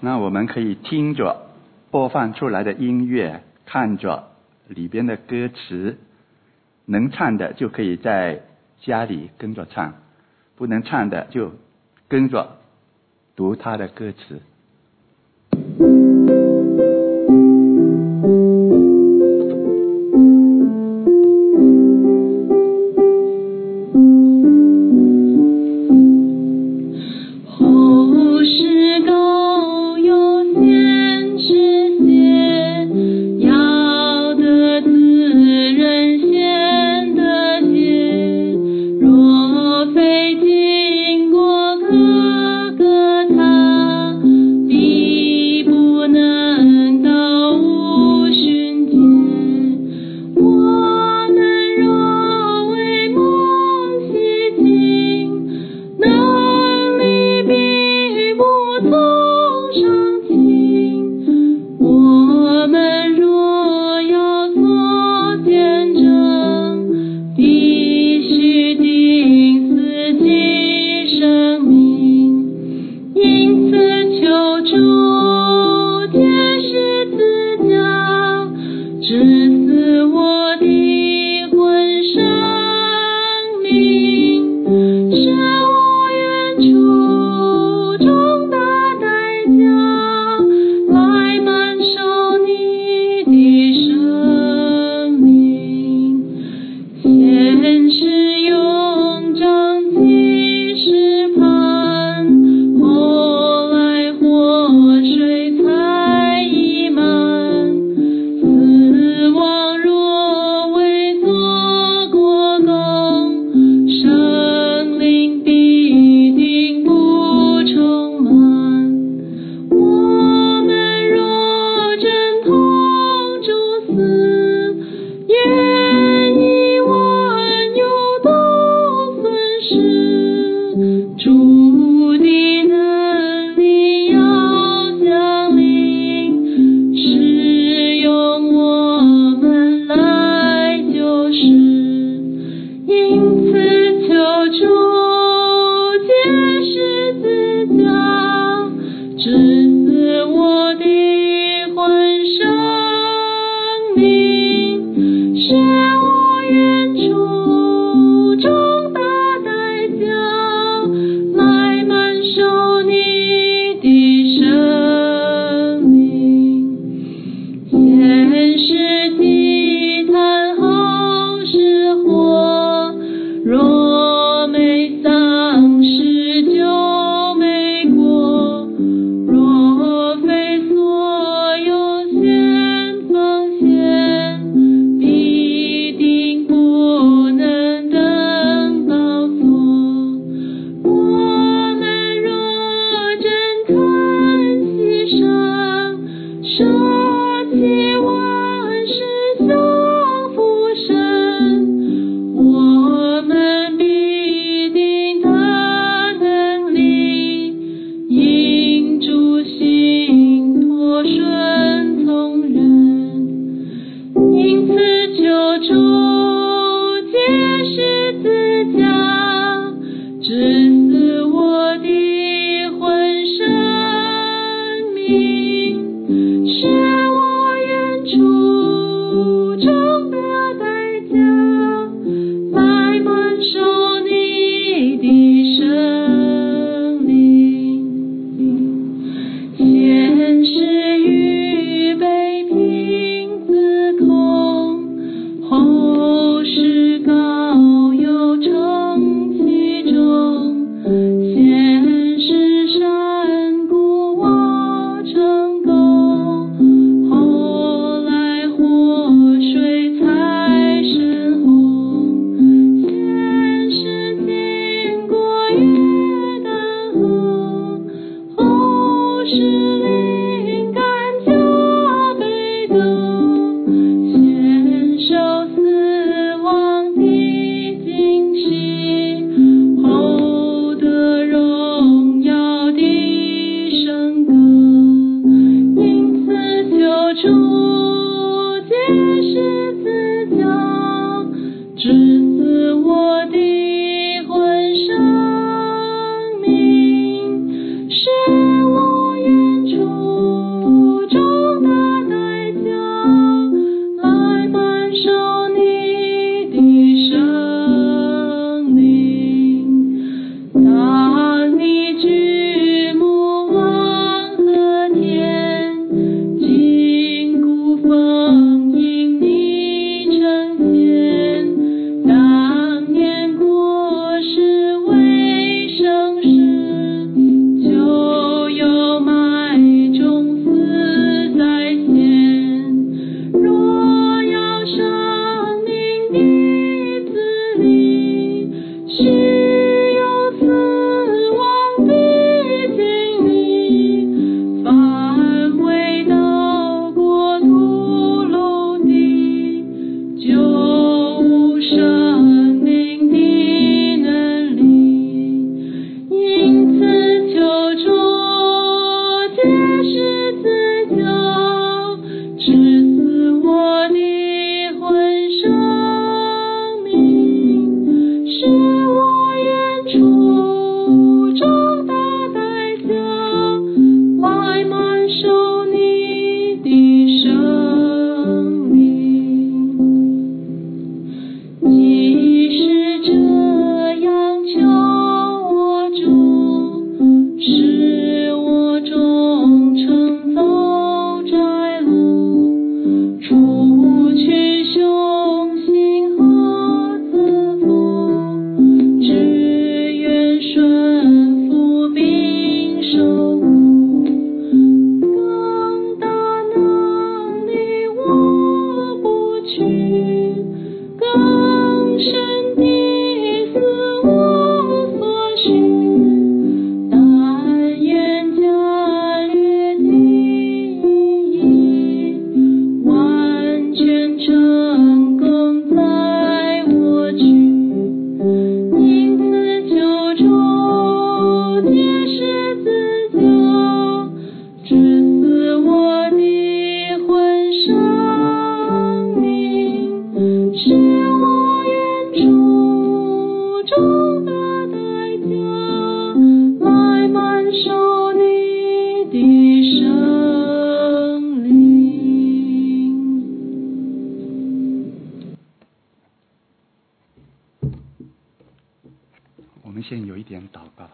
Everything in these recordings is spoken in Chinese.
那我们可以听着播放出来的音乐，看着里边的歌词，能唱的就可以在家里跟着唱，不能唱的就跟着读他的歌词。 若非经过哥哥他点祷告。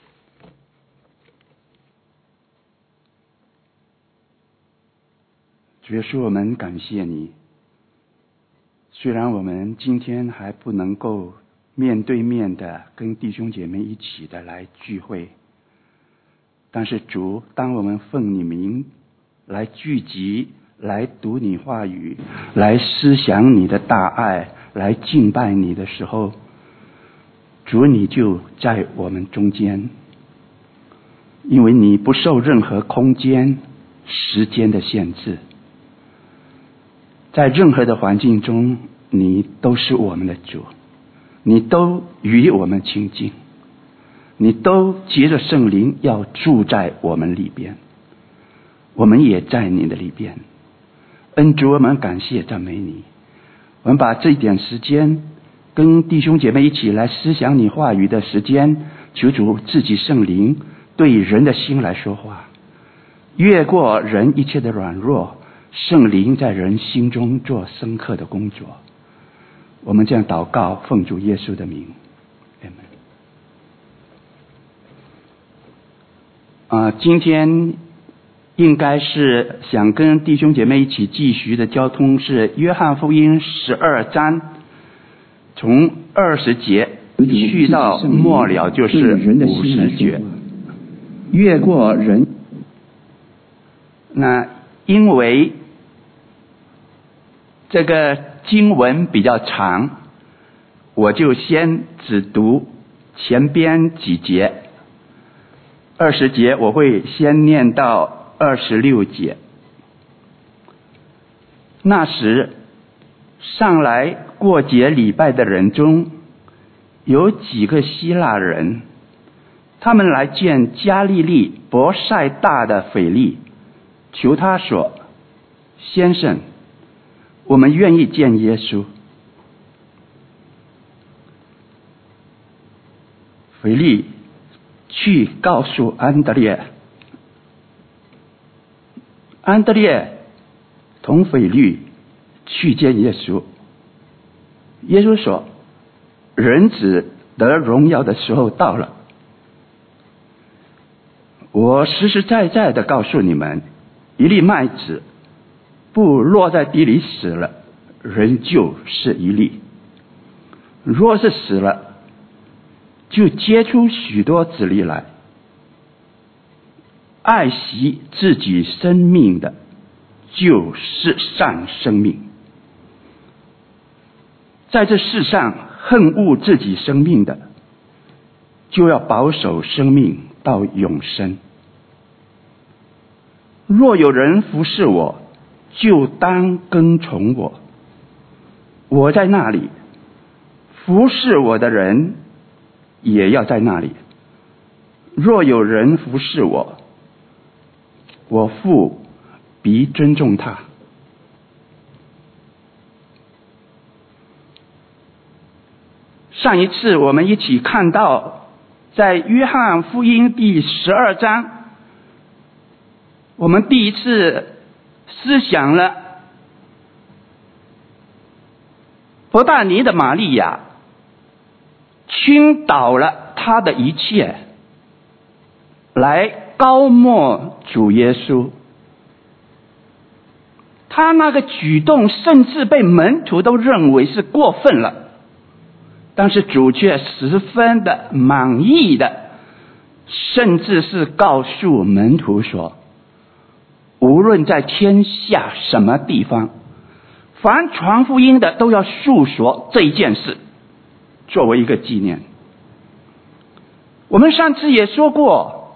主耶稣，我们感谢你。虽然我们今天还不能够面对面的跟弟兄姐妹一起的来聚会，但是主，当我们奉你名来聚集，来读你话语，来思想你的大爱，来敬拜你的时候，主你就在我们中间，因为你不受任何空间、时间的限制，在任何的环境中，你都是我们的主，你都与我们亲近，你都藉着圣灵要住在我们里边，我们也在你的里边。恩主，我们感谢赞美你。我们把这一点时间跟弟兄姐妹一起来思想你话语的时间，求主自己圣灵对人的心来说话，越过人一切的软弱，圣灵在人心中做深刻的工作。我们这样祷告，奉主耶稣的名，阿们。今天应该是想跟弟兄姐妹一起继续的交通是约翰福音12章，从20节去到末了就是50节，越过人。那因为这个经文比较长，我就先只读前边几节，20节我会先念到26节。那时上来过节礼拜的人中，有几个希腊人，他们来见加利利伯赛大的腓力，求他说：先生，我们愿意见耶稣。腓力去告诉安德烈，安德烈同腓力去见耶稣。耶稣说：人子得荣耀的时候到了。我实实在在的告诉你们，一粒麦子不落在地里死了，仍旧是一粒；若是死了，就结出许多子粒来。爱惜自己生命的，就是上生命；在这世上恨恶自己生命的，就要保守生命到永生。若有人服侍我，就当跟从我，我在那里，服侍我的人也要在那里。若有人服侍我，我父必尊重他。上一次我们一起看到，在约翰福音第12章，我们第一次思想了伯大尼的玛利亚倾倒了他的一切，来高抹主耶稣。他那个举动甚至被门徒都认为是过分了，但是主却十分的满意的，甚至是告诉门徒说：无论在天下什么地方，凡传福音的都要述说这一件事，作为一个纪念。我们上次也说过，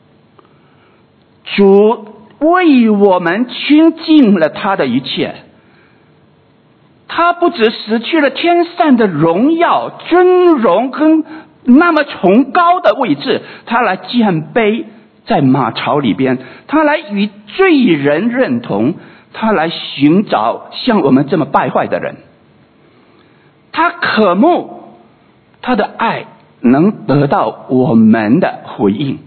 主为我们倾尽了他的一切，他不只失去了天上的荣耀、尊荣跟那么崇高的位置，他来降卑在马槽里边，他来与罪人认同，他来寻找像我们这么败坏的人。他渴慕他的爱能得到我们的回应。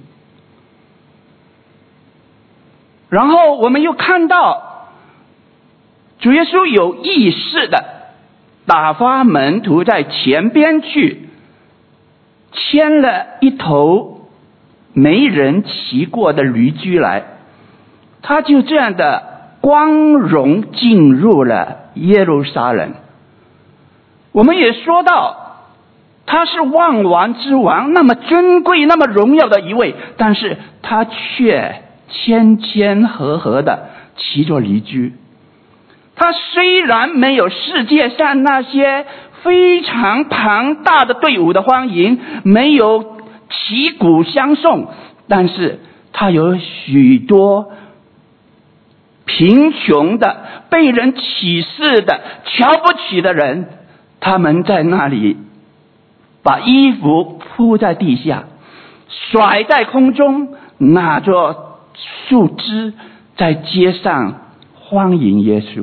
然后我们又看到主耶稣有意识的打发门徒在前边去， 牵了一头没人骑过的驴驹来，他就这样的光荣进入了耶路撒冷。我们也说到，他是万王之王，那么尊贵那么荣耀的一位，但是他却谦谦和和的骑着驴驹。他虽然没有世界上那些非常庞大的队伍的欢迎，没有旗鼓相送，但是他有许多贫穷的、被人歧视的、瞧不起的人，他们在那里把衣服铺在地下，甩在空中，拿着树枝在街上欢迎耶稣。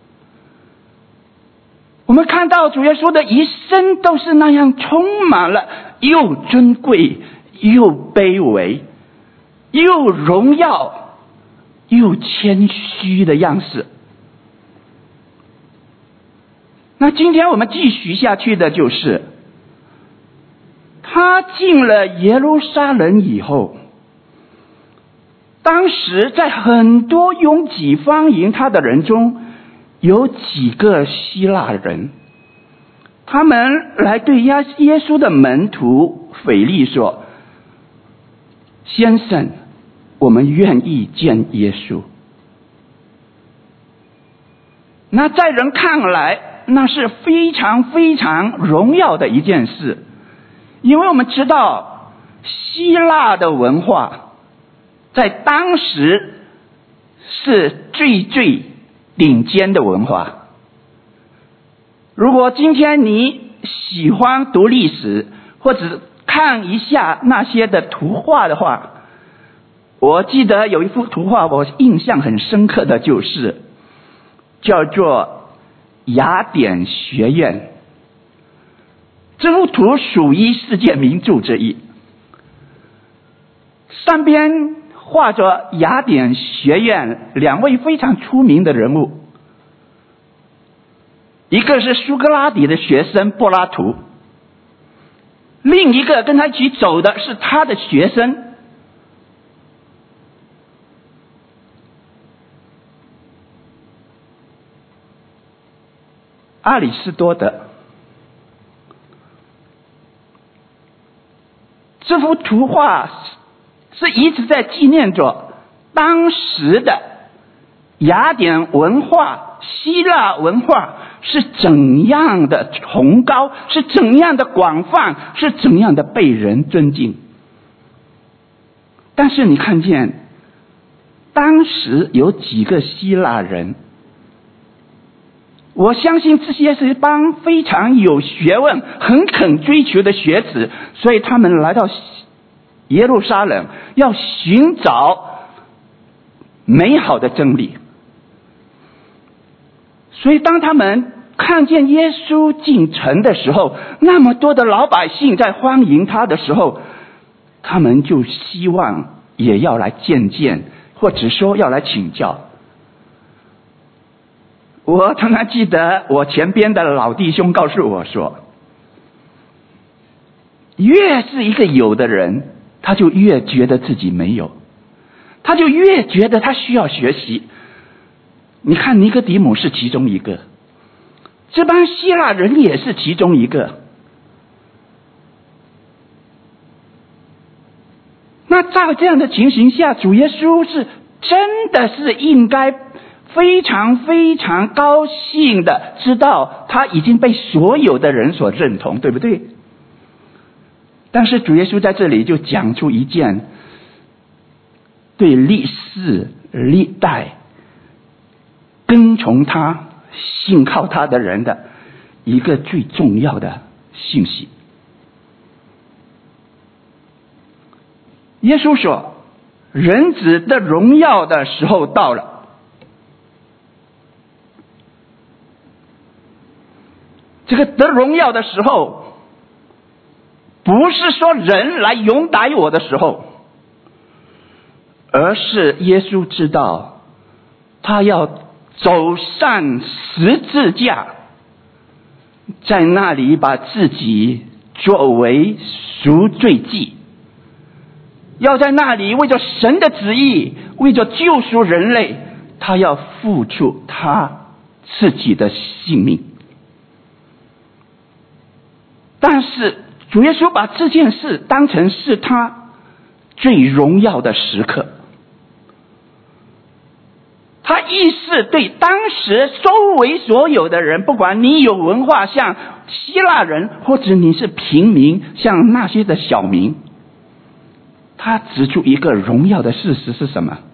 我们看到主耶稣的一生都是那样充满了又尊贵又卑微，又荣耀又谦虚的样式。那今天我们继续下去的就是，他进了耶路撒冷以后，当时在很多拥挤欢迎他的人中，有几个希腊人，他们来对耶稣的门徒腓力说：先生，我们愿意见耶稣。那在人看来，那是非常非常荣耀的一件事，因为我们知道希腊的文化在当时是最顶尖的文化。如果今天你喜欢读历史，或者看一下那些的图画的话，我记得有一幅图画我印象很深刻的，就是叫做雅典学院。这幅图属于世界名著之一，上边画着雅典学院两位非常出名的人物，一个是苏格拉底的学生柏拉图，另一个跟他一起走的是他的学生阿里士多德。这幅图画是一直在纪念着当时的雅典文化、希腊文化是怎样的崇高，是怎样的广泛，是怎样的被人尊敬。但是你看见当时有几个希腊人，我相信这些是一帮非常有学问、很肯追求的学子，所以他们来到耶路撒冷，要寻找美好的真理。所以当他们看见耶稣进城的时候，那么多的老百姓在欢迎他的时候，他们就希望也要来见见，或者说要来请教。我常常记得我前边的老弟兄告诉我说，越是一个有的人，他就越觉得自己没有，他就越觉得他需要学习。你看尼哥底母是其中一个，这帮希腊人也是其中一个。那在这样的情形下，主耶稣是真的是应该非常非常高兴的知道他已经被所有的人所认同，对不对？但是主耶稣在这里就讲出一件对历世历代跟从他信靠他的人的一个最重要的信息。耶稣说，人子的荣耀的时候到了。这个得荣耀的时候，不是说人来拥戴我的时候，而是耶稣知道他要走上十字架，在那里把自己作为赎罪祭，要在那里为着神的旨意，为着救赎人类，他要付出他自己的性命。但是主耶稣把这件事当成是他最荣耀的时刻，他意识对当时周围所有的人，不管你有文化像希腊人，或者你是平民像那些的小民，他指出一个荣耀的事实是什么？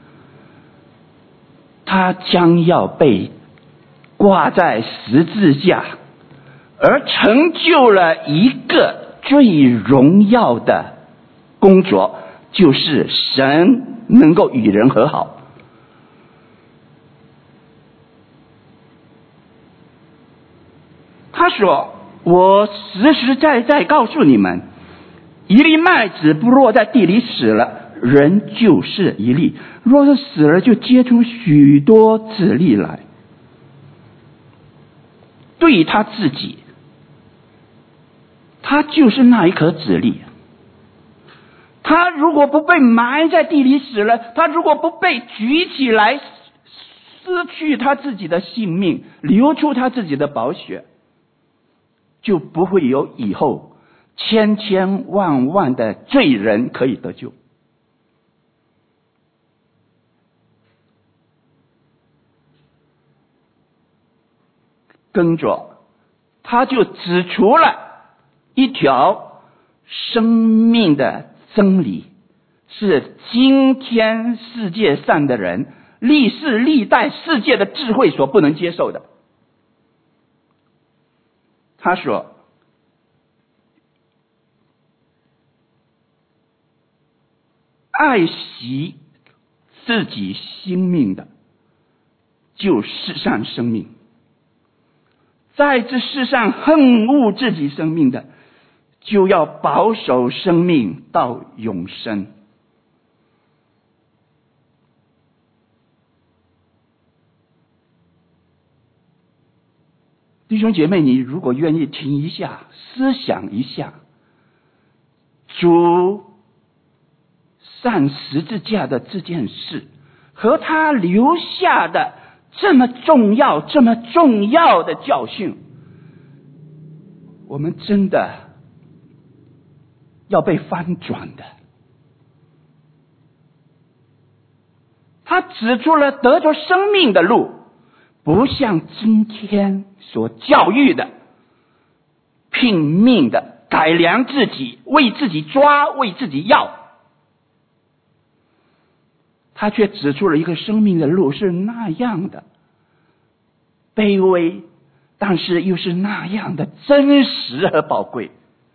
他将要被挂在十字架，而成就了一个最荣耀的工作，就是神能够与人和好。他说，我实实在在告诉你们，一粒麦子不落在地里死了，人就是一粒；若是死了，就结出许多子粒来。对于他自己，他就是那一颗子粒。他如果不被埋在地里死了，他如果不被举起来，失去他自己的性命，流出他自己的宝血，就不会有以后千千万万的罪人可以得救。跟着他就指出了一条生命的真理，是今天世界上的人历世历代世界的智慧所不能接受的。他说，爱惜自己性命的，就世上生命；在这世上恨恶自己生命的，就要保守生命到永生。弟兄姐妹，你如果愿意停一下，思想一下，主上十字架的这件事，和他留下的这么重要的教训，我们真的要被翻转的。他指出了得着生命的路，不像今天所教育的拼命的改良自己，为自己抓，为自己要。他却指出了一个生命的路是那样的卑微，但是又是那样的真实和宝贵。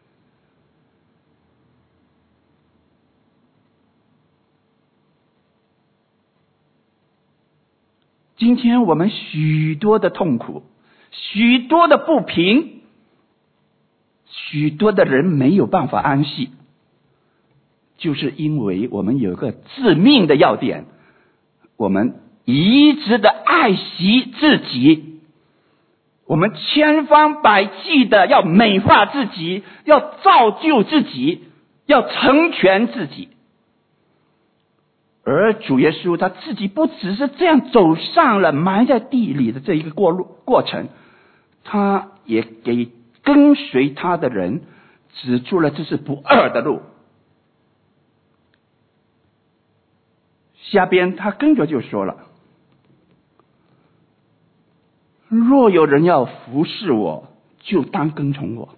今天我们许多的痛苦，许多的不平，许多的人没有办法安息，就是因为我们有个致命的要点，我们一直的爱惜自己，我们千方百计的要美化自己，要造就自己，要成全自己。而主耶稣他自己不只是这样走上了埋在地里的这一个过程，他也给跟随他的人指出了这是不二的路。下边他跟着就说了，若有人要服侍我，就当跟从我，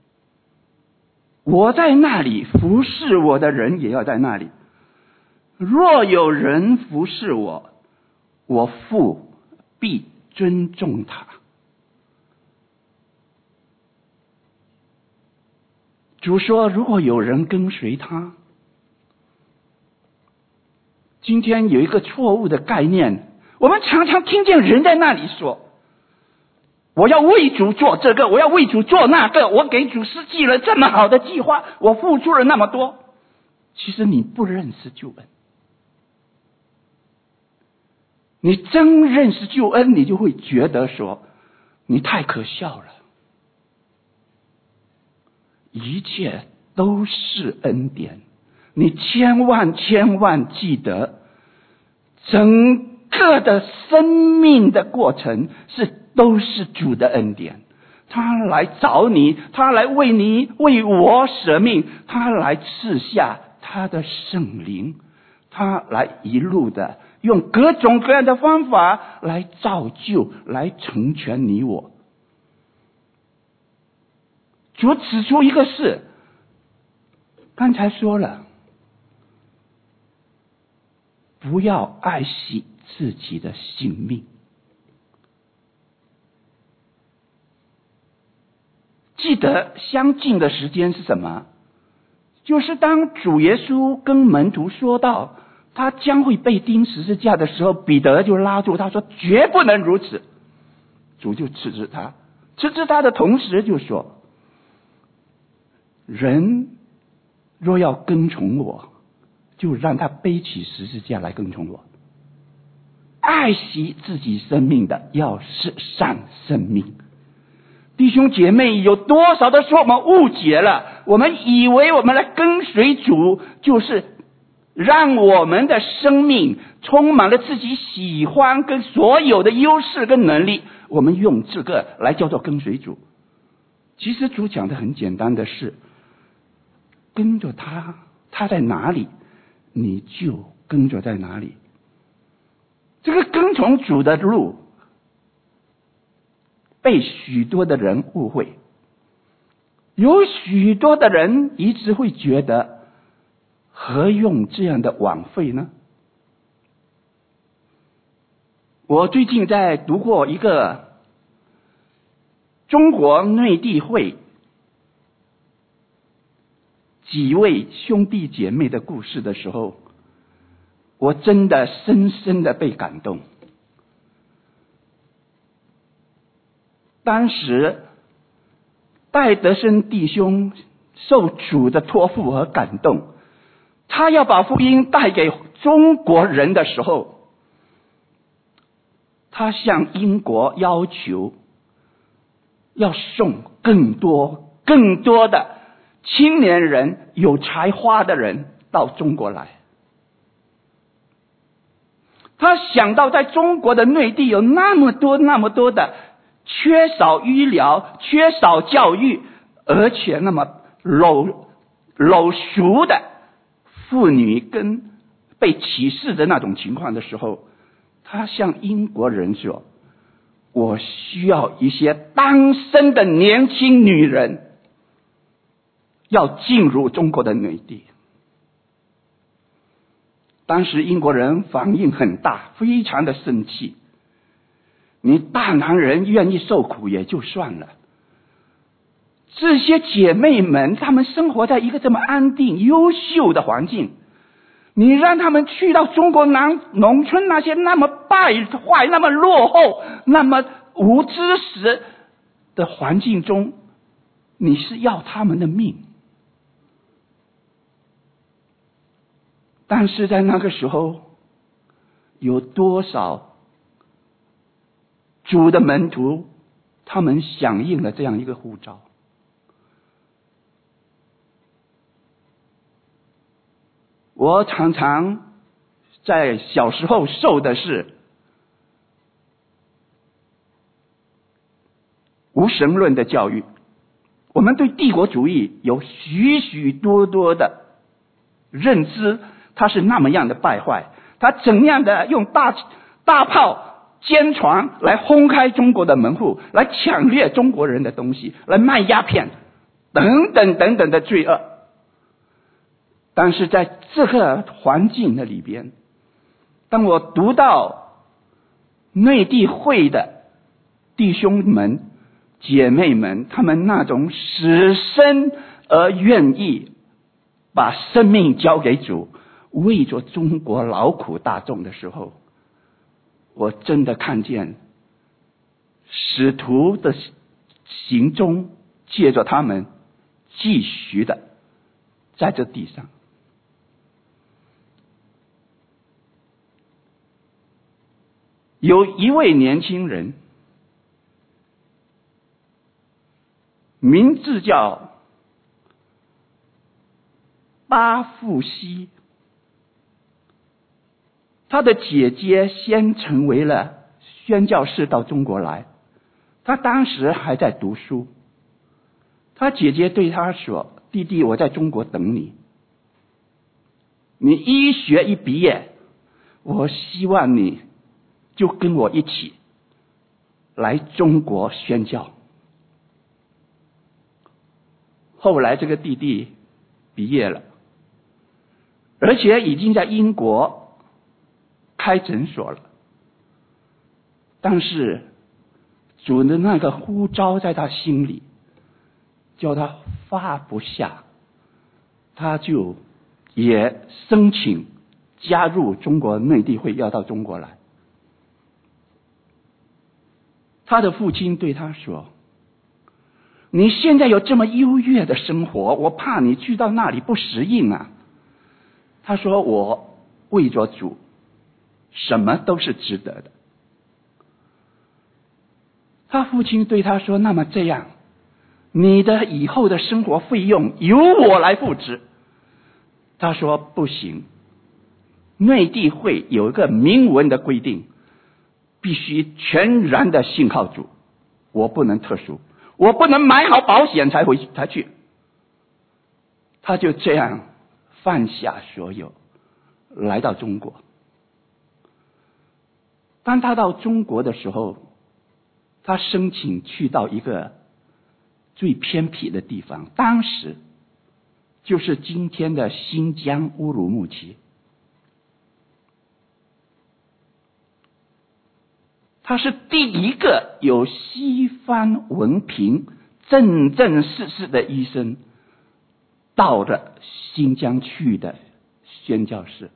我在那里，服侍我的人也要在那里。若有人服侍我，我父必尊重他。主说，如果有人跟随他，今天有一个错误的概念，我们常常听见人在那里说，我要为主做这个，我要为主做那个，我给主设计了这么好的计划，我付出了那么多。其实你不认识救恩。你真认识救恩，你就会觉得说，你太可笑了。 一切都是恩典。你千万记得，整个的生命的过程都是主的恩典。他来找你，他来为我舍命，他来赐下他的圣灵，他来一路的用各种各样的方法来造就，来成全你我。主指出一个事，刚才说了，不要爱惜自己的性命。记得相近的时间是什么？就是当主耶稣跟门徒说到他将会被钉十字架的时候，彼得就拉住他说绝不能如此。主就斥责他的同时就说，人若要跟从我，就让他背起十字架来跟从我。爱惜自己生命的要舍上生命。弟兄姐妹，有多少的时候我们误解了，我们以为我们来跟随主就是让我们的生命充满了自己喜欢跟所有的优势跟能力，我们用这个来叫做跟随主。其实主讲的很简单的是，跟着他，他在哪里你就跟着在哪里。这个跟从主的路被许多的人误会，有许多的人一直会觉得何用这样的枉费呢？我最近在读过一个中国内地会几位兄弟姐妹的故事的时候，我真的深深的被感动。当时戴德生弟兄受主的托付和感动，他要把福音带给中国人的时候，他向英国要求要送更多的青年人、有才华的人到中国来。他想到在中国的内地有那么多的缺少医疗、缺少教育，而且那么老熟的妇女跟被歧视的那种情况的时候，他向英国人说，我需要一些单身的年轻女人要进入中国的内地。当时英国人反应很大，非常的生气。你大男人愿意受苦也就算了，这些姐妹们她们生活在一个这么安定优秀的环境，你让他们去到中国农村那些那么败坏、那么落后、那么无知识的环境中，你是要他们的命。但是在那个时候，有多少主的门徒他们响应了这样一个呼召？我常常在小时候受的是无神论的教育，我们对帝国主义有许多的认知，它是那么样的败坏，它怎样的用大炮坚船来轰开中国的门户，来抢掠中国人的东西，来卖鸦片等等的罪恶。但是在这个环境的里边，当我读到内地会的弟兄们姐妹们，他们那种死生而愿意把生命交给主，为着中国劳苦大众的时候，我真的看见使徒的行踪借着他们继续的在这地上。有一位年轻人，名字叫巴富西，他的姐姐先成为了宣教士到中国来，他当时还在读书。他姐姐对他说：“弟弟，我在中国等你。你医学一毕业，我希望你就跟我一起来中国宣教。”后来这个弟弟毕业了，而且已经在英国开诊所了。但是主的那个呼召在他心里，叫他放不下，他就也申请加入中国内地会，要到中国来。他的父亲对他说：“你现在有这么优越的生活，我怕你去到那里不适应啊。”他说：“我为着主，什么都是值得的。”他父亲对他说：“那么这样，你的以后的生活费用由我来付之。”他说：“不行，内地会有一个明文的规定，必须全然的信靠主，我不能特殊，我不能买好保险才去。”他就这样放下所有，来到中国。当他到中国的时候，他申请去到一个最偏僻的地方，当时就是今天的新疆乌鲁木齐。他是第一个有西方文凭、正正式式的医生到了新疆去的宣教士。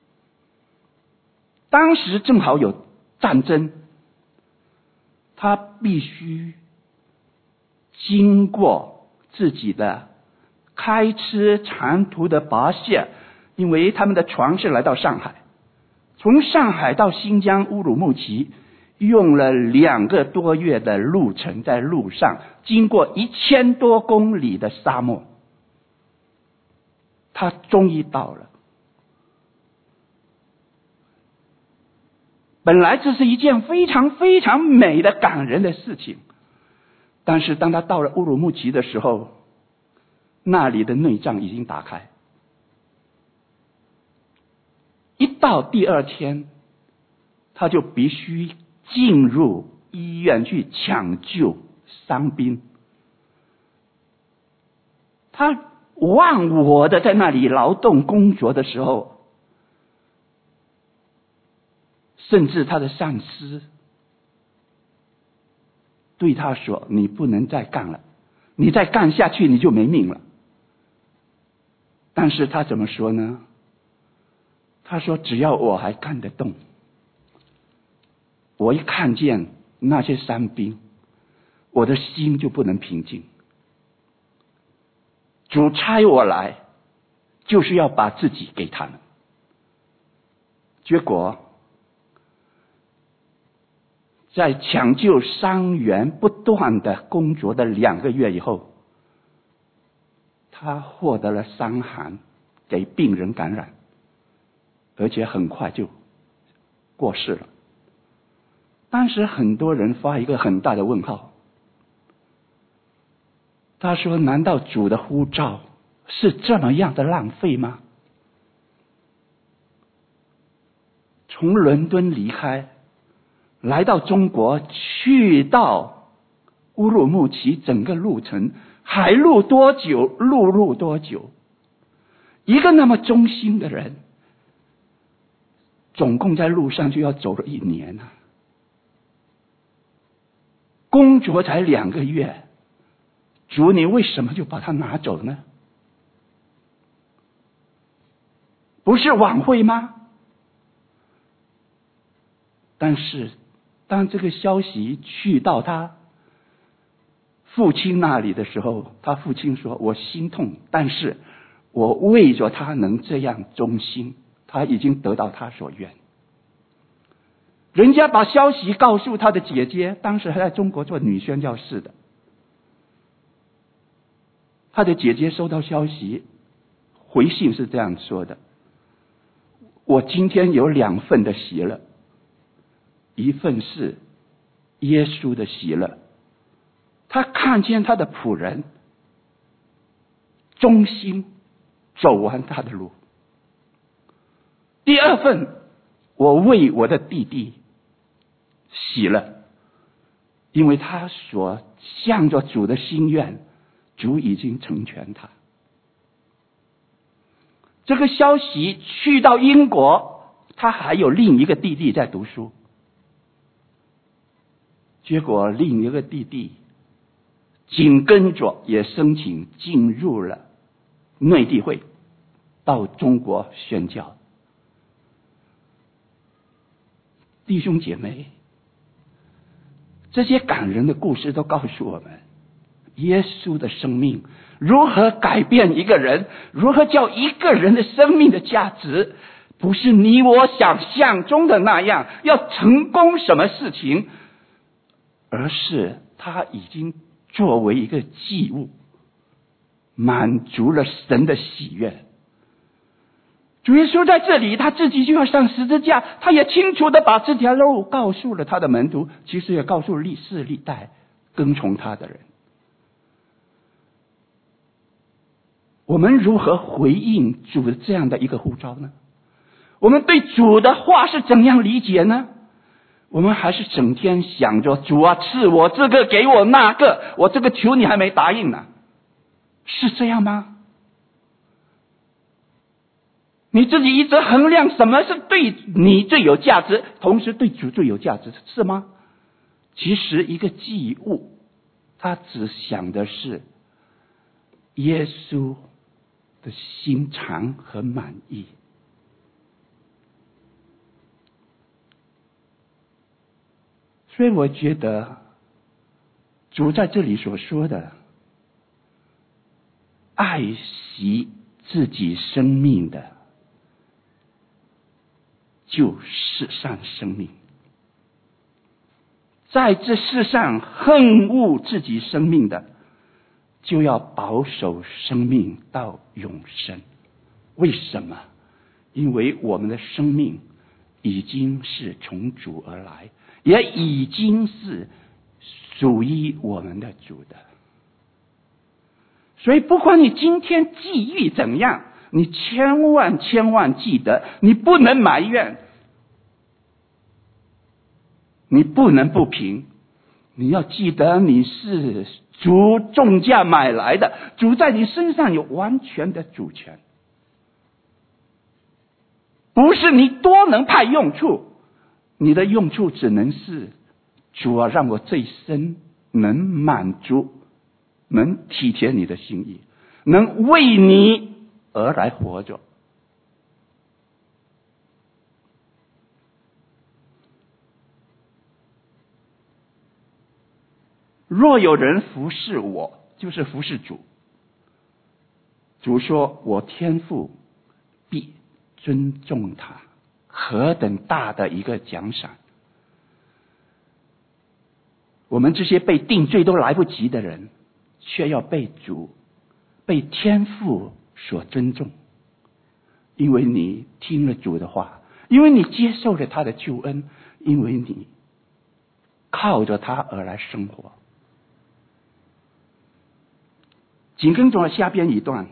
当时正好有战争，他必须经过自己的开车长途的跋涉，因为他们的船是来到上海，从上海到新疆乌鲁木齐用了2个多月的路程，在路上经过1000多公里的沙漠，他终于到了。本来这是一件非常非常美的感人的事情，但是当他到了乌鲁木齐的时候，那里的内脏已经打开。一到第2天，他就必须进入医院去抢救伤兵。他忘我的在那里劳动工作的时候，甚至他的上司对他说：“你不能再干了，你再干下去你就没命了。”但是他怎么说呢？他说：“只要我还干得动，我一看见那些伤兵，我的心就不能平静。主差我来，就是要把自己给他们。”结果在抢救伤员不断的工作的2个月以后，他获得了伤寒，给病人感染，而且很快就过世了。当时很多人发一个很大的问号，他说：“难道主的呼召是这么样的浪费吗？”从伦敦离开，来到中国，去到乌鲁木齐，整个路程海路多久，陆路多久？一个那么忠心的人，总共在路上就要走了1年啊！工作才2个月，主，你为什么就把他拿走呢？不是晚会吗？但是当这个消息去到他父亲那里的时候，他父亲说：“我心痛，但是我为着他能这样忠心，他已经得到他所愿。”人家把消息告诉他的姐姐，当时还在中国做女宣教士的。他的姐姐收到消息， 回信是这样说的：我今天有2份的喜乐，一份是耶稣的喜乐，他看见他的仆人忠心走完他的路；第2份，我为我的弟弟喜乐，因为他所向着主的心愿，主已经成全他。这个消息去到英国，他还有另一个弟弟在读书，结果另一个弟弟紧跟着也申请进入了内地会，到中国宣教。弟兄姐妹，这些感人的故事都告诉我们，耶稣的生命如何改变一个人，如何叫一个人的生命的价值不是你我想象中的那样要成功什么事情，而是他已经作为一个祭物，满足了神的喜悦。主耶稣在这里他自己就要上十字架，他也清楚地把这条路告诉了他的门徒，其实也告诉历世历代跟从他的人。我们如何回应主的这样的一个呼召呢？我们对主的话是怎样理解呢？我们还是整天想着主啊，赐我这个给我那个，我这个求你还没答应呢，是这样吗？你自己一直衡量什么是对你最有价值，同时对主最有价值，是吗？其实一个祭物，他只想的是耶稣的心肠和满意。所以我觉得主在这里所说的爱惜自己生命的就世上生命，在这世上恨恶自己生命的就要保守生命到永生。为什么？因为我们的生命已经是从主而来，也已经是属于我们的主的。所以不管你今天际遇怎样，你千万记得，你不能埋怨，你不能不平，你要记得你是主重价买来的，主在你身上有完全的主权，不是你多能派用处，你的用处只能是主啊，让我这一生能满足，能体贴你的心意，能为你而来活着。若有人服侍我，就是服侍主。主说，我天父必尊重他，何等大的一个奖赏。我们这些被定罪都来不及的人，却要被主、被天父所尊重，因为你听了主的话，因为你接受了他的救恩，因为你靠着他而来生活。紧跟着下边一段，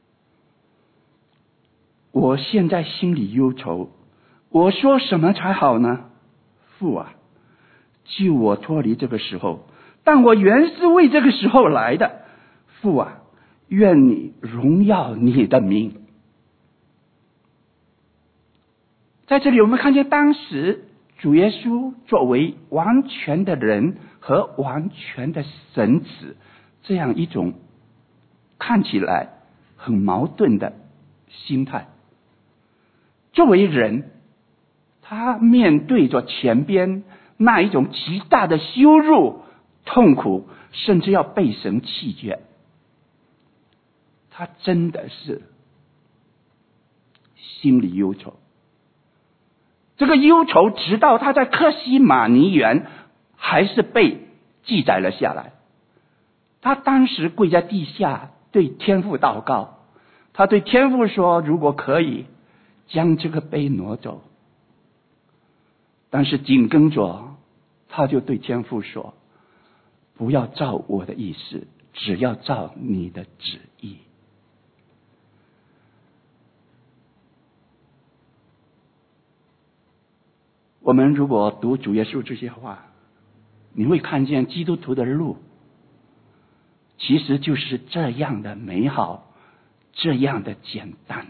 我现在心里忧愁，我说什么才好呢？父啊，救我脱离这个时候，但我原是为这个时候来的。父啊，愿你荣耀你的名。在这里我们看见当时主耶稣作为完全的人和完全的神子，这样一种看起来很矛盾的心态。作为人，他面对着前边那一种极大的羞辱、痛苦，甚至要被神弃绝，他真的是心里忧愁。这个忧愁直到他在客西马尼园还是被记载了下来。他当时跪在地下对天父祷告， 他对天父说，如果可以将这个杯挪走。但是紧跟着他就对天父说，不要照我的意思，只要照你的旨意。我们如果读主耶稣这些话，你会看见基督徒的路其实就是这样的美好，这样的简单。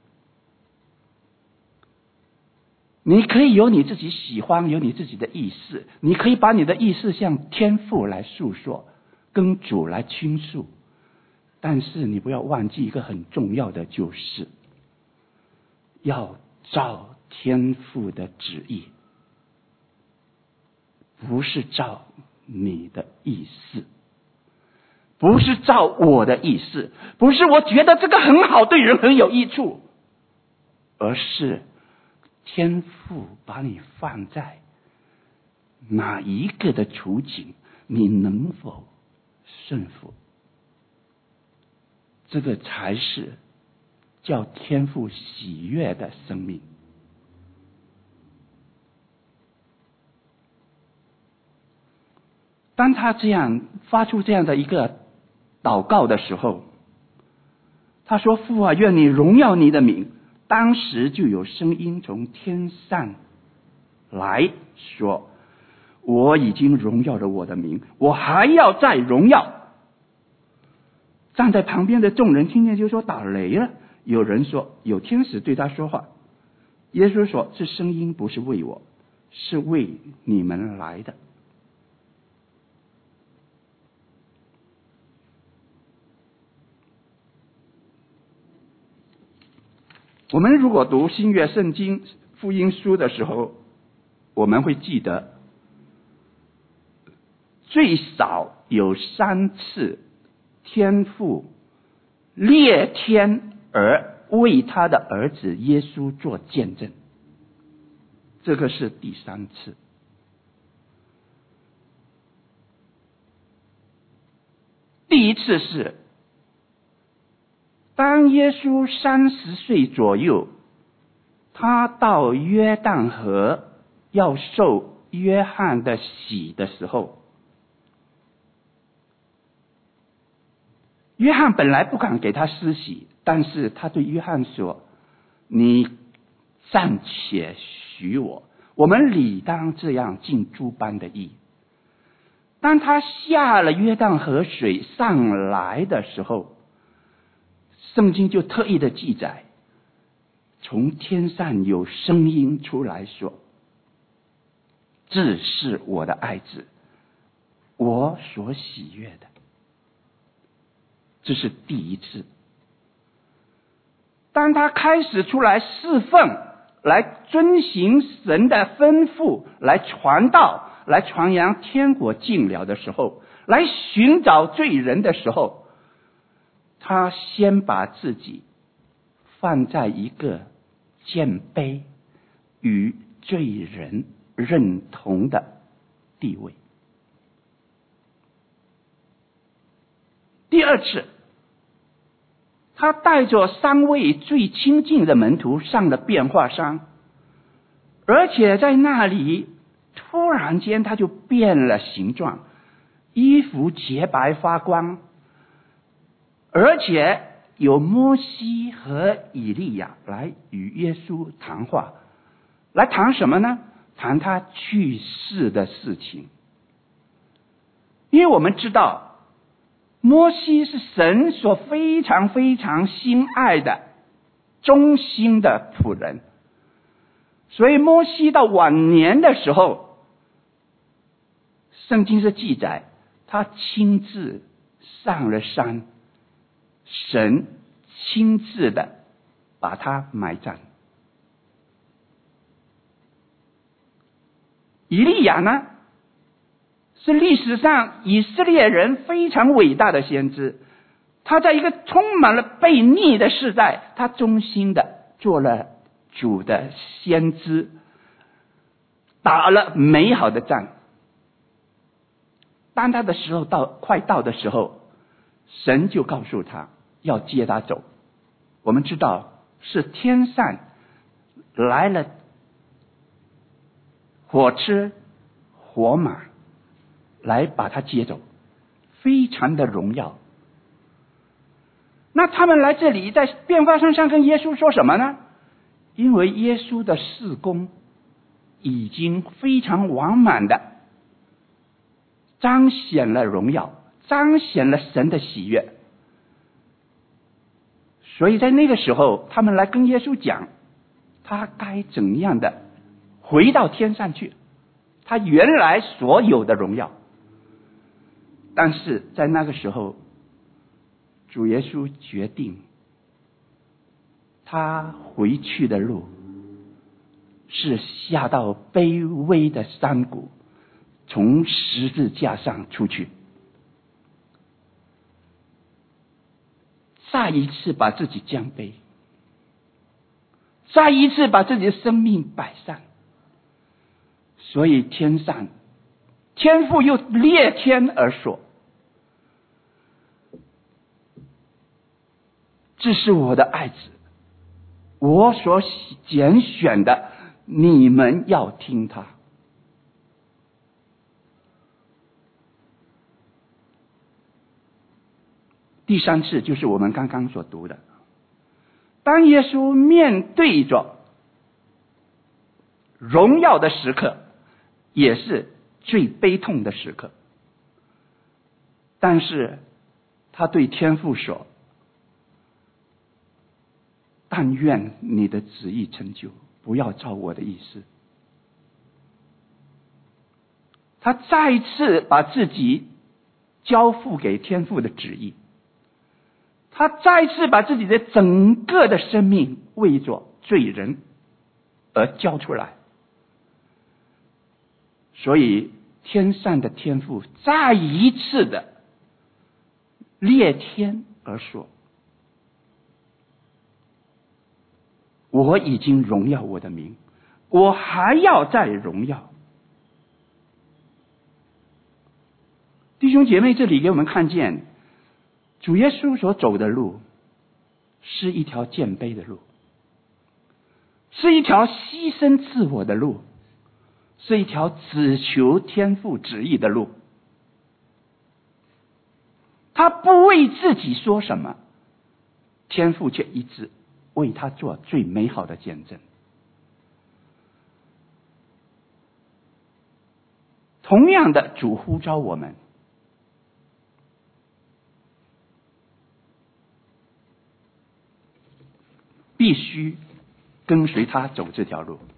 你可以有你自己喜欢，有你自己的意思，你可以把你的意思向天父来诉说，跟主来倾诉，但是你不要忘记一个很重要的，就是要照天父的旨意，不是照你的意思，不是照我的意思，不是我觉得这个很好，对人很有益处，而是天父把你放在哪一个的处境，你能否顺服，这个才是叫天父喜悦的生命。当他这样发出这样的一个祷告的时候，他说，父啊，愿你荣耀你的名。当时就有声音从天上来说，我已经荣耀了我的名，我还要再荣耀。站在旁边的众人听见就说，打雷了。有人说有天使对他说话。耶稣说，这声音不是为我，是为你们来的。我们如果读新约圣经福音书的时候，我们会记得最少有3次天父裂天而为他的儿子耶稣做见证，这个是第3次。第一次是当耶稣30岁左右，他到约旦河要受约翰的洗的时候，约翰本来不敢给他施洗，但是他对约翰说，你暂且许我，我们理当这样尽诸般的义。当他下了约旦河水上来的时候，圣经就特意的记载，从天上有声音出来说，这是我的爱子，我所喜悦的。这是第一次。当他开始出来侍奉，来遵行神的吩咐，来传道，来传扬天国近了的时候，来寻找罪人的时候，他先把自己放在一个谦卑与罪人认同的地位。第二次，他带着3位最亲近的门徒上了变化山，而且在那里突然间他就变了形状，衣服洁白发光，而且有摩西和以利亚来与耶稣谈话，来谈什么呢？谈他去世的事情。因为我们知道摩西是神所非常非常心爱的忠心的仆人，所以摩西到晚年的时候，圣经是记载他亲自上了山，神亲自的把他埋葬。以利亚呢，是历史上以色列人非常伟大的先知，他在一个充满了悖逆的时代，他忠心的做了主的先知，打了美好的仗。当他的时候快到的时候，神就告诉他要接他走。 我们知道是天上来了火车火马来把他接走，非常的荣耀。那他们来这里在变化山上跟耶稣说什么呢？因为耶稣的事工已经非常完满的彰显了荣耀，彰显了神的喜悦。所以在那个时候，他们来跟耶稣讲，他该怎样的回到天上去，他原来所有的荣耀。但是在那个时候，主耶稣决定，他回去的路是下到卑微的山谷，从十字架上出去，再一次把自己降卑，再一次把自己的生命摆上。所以天上天父又裂天而说，这是我的爱子，我所拣选的，你们要听他。第三次就是我们刚刚所读的，当耶稣面对着荣耀的时刻，也是最悲痛的时刻，但是他对天父说，但愿你的旨意成就，不要照我的意思。他再一次把自己交付给天父的旨意，他再一次把自己的整个的生命为着罪人而交出来。所以天上的天父再一次的裂天而说，我已经荣耀我的名，我还要再荣耀。弟兄姐妹，这里给我们看见主耶稣所走的路是一条谦卑的路，是一条牺牲自我的路，是一条只求天父旨意的路。他不为自己说什么，天父却一直为他做最美好的见证。同样的，主呼召我们，必须跟随他走这条路。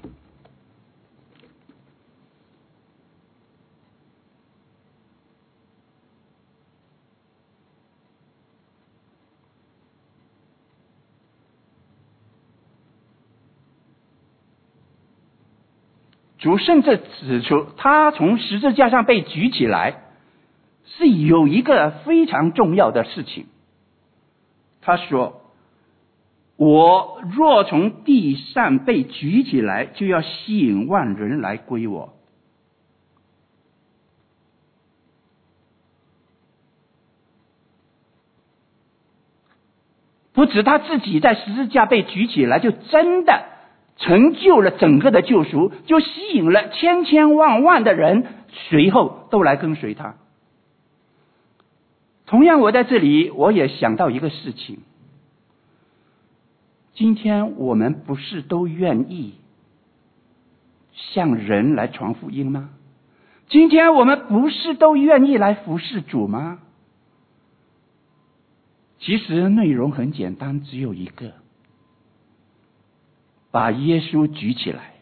主甚至指出，他从十字架上被举起来，是有一个非常重要的事情。他说，我若从地上被举起来，就要吸引万人来归我。不止他自己在十字架被举起来，就真的成就了整个的救赎，就吸引了千千万万的人，随后都来跟随他。同样，我在这里我也想到一个事情，今天我们不是都愿意向人来传福音吗？今天我们不是都愿意来服侍主吗？其实内容很简单，只有一个，把耶稣举起来，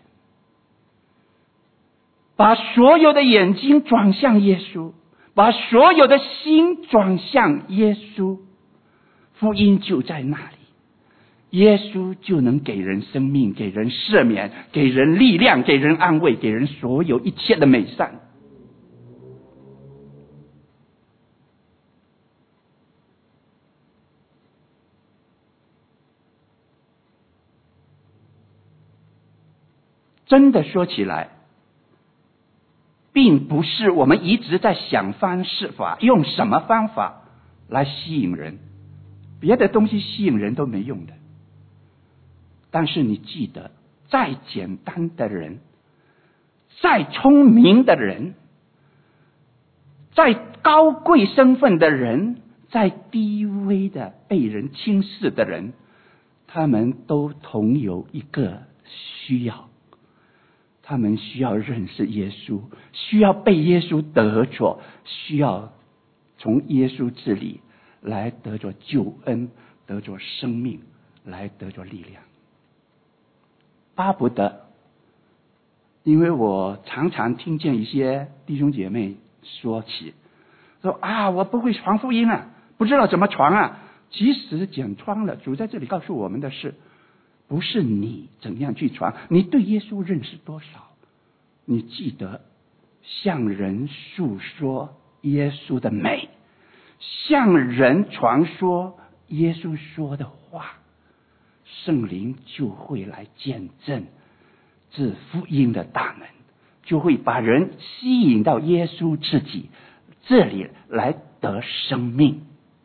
把所有的眼睛转向耶稣，把所有的心转向耶稣，福音就在那里，耶稣就能给人生命，给人赦免，给人力量，给人安慰，给人所有一切的美善。真的说起来，并不是我们一直在想方设法，用什么方法来吸引人，别的东西吸引人都没用的。 但是你记得，再简单的人，再聪明的人，再高贵身份的人，再低微的被人轻视的人，他们都同有一个需要，他们需要认识耶稣，需要被耶稣得着，需要从耶稣这里来得着救恩，得着生命，来得着力量。巴不得，因为我常常听见一些弟兄姐妹说起，说啊，我不会传福音啊，不知道怎么传啊。即使讲穿了，主在这里告诉我们的是，不是你怎样去传，你对耶稣认识多少，你记得向人诉说耶稣的美，向人传说耶稣说的话，圣灵就会来见证这福音的大能，就会把人吸引到耶稣自己这里来得生命。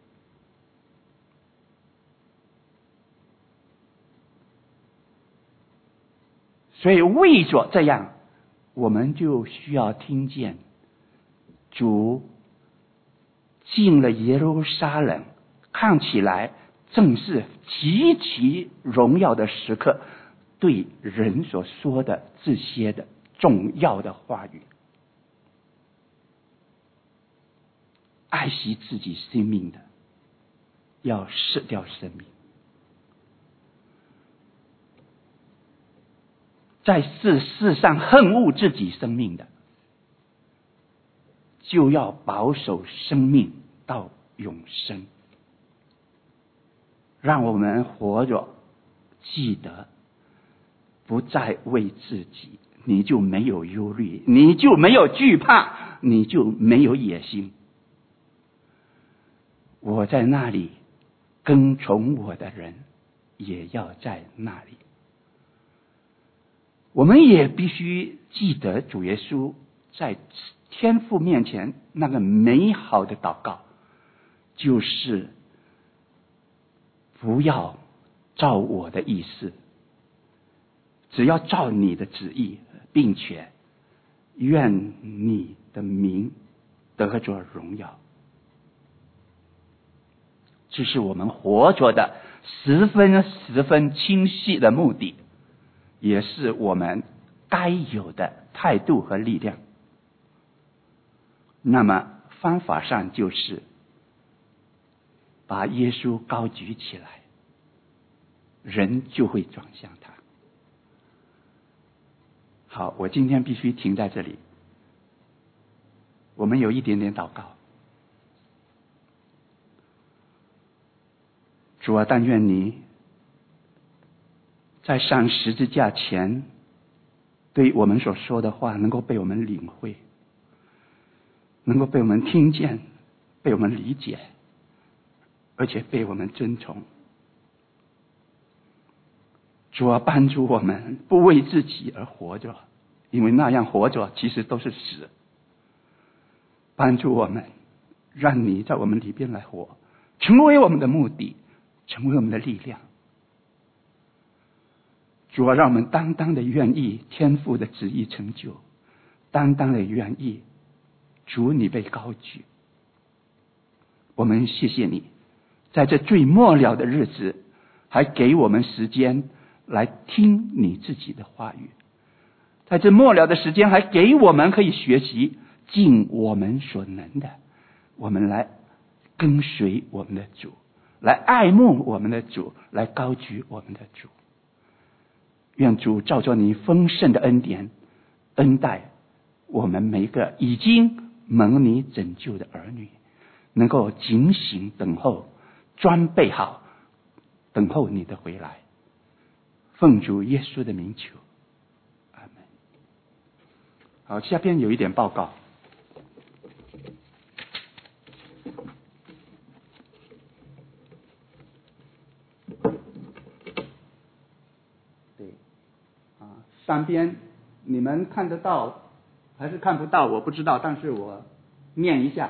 所以为着这样，我们就需要听见主进了耶路撒冷，看起来正是极其荣耀的时刻，对人所说的这些的重要的话语。爱惜自己生命的，要失掉生命；在世上恨恶自己生命的，就要保守生命到永生。让我们活着，记得不再为自己，你就没有忧虑，你就没有惧怕，你就没有野心。我在那里，跟从我的人也要在那里。我们也必须记得主耶稣在天父面前那个美好的祷告，就是不要照我的意思，只要照你的旨意，并且愿你的名得着荣耀。这是我们活着的十分清晰的目的，也是我们该有的态度和力量。那么方法上就是把耶稣高举起来，人就会转向他。好，我今天必须停在这里。我们有一点点祷告。主啊，但愿你在上十字架前对我们所说的话能够被我们领会，能够被我们听见，被我们理解，而且被我们尊崇。主啊，帮助我们不为自己而活着，因为那样活着其实都是死。帮助我们，让你在我们里边来活，成为我们的目的，成为我们的力量。主啊，让我们单单的愿意天父的旨意成就，单单的愿意主你被高举。我们谢谢你，在这最末了的日子还给我们时间来听你自己的话语，在这末了的时间还给我们可以学习，尽我们所能的，我们来跟随我们的主，来爱慕我们的主，来高举我们的主。愿主照着你丰盛的恩典恩待我们每一个已经蒙你拯救的儿女，能够警醒等候，装备好，等候你的回来。奉主耶稣的名求，阿门。好，下边有一点报告。上边你们看得到还是看不到我不知道，但是我念一下。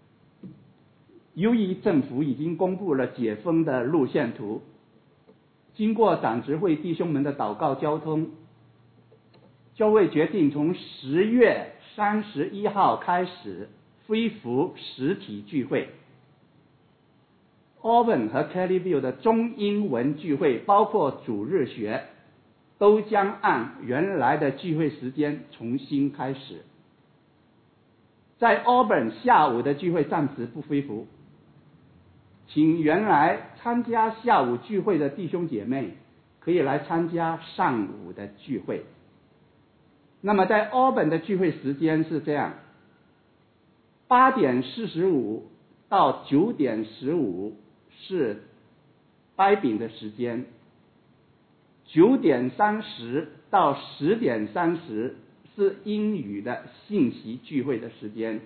由于政府已经公布了解封的路线图， 经过长执会弟兄们的祷告交通，教会决定从10月31号开始恢复实体聚会。Auburn 和 Kellyville 的中英文聚会，包括主日学，都将按原来的聚会时间重新开始。在 Auburn 下午的聚会暂时不恢复，请原来参加下午聚会的弟兄姐妹可以来参加上午的聚会。那么在 Auburn 的聚会时间是这样：8点45到9点15是掰饼的时间，9点30到10点30是英语的信息聚会的时间。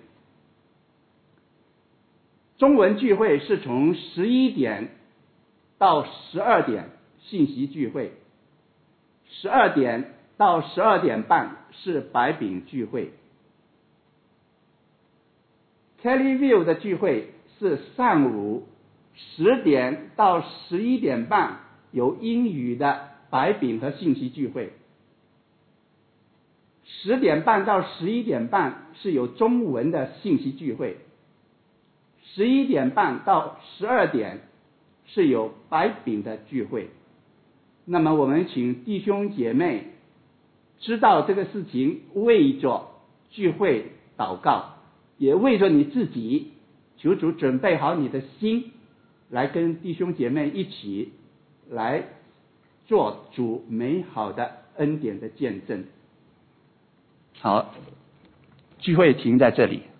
中文聚会是从11点到12点信息聚会，12点到12点半是白饼聚会。Kellyville 的聚会是上午10点到11点半有英语的白饼和信息聚会，10点半到11点半是有中文的信息聚会，11点半到12点是有白饼的聚会。那么我们请弟兄姐妹知道这个事情，为着聚会祷告，也为着你自己，求主准备好你的心，来跟弟兄姐妹一起来做主美好的恩典的见证。好，聚会停在这里。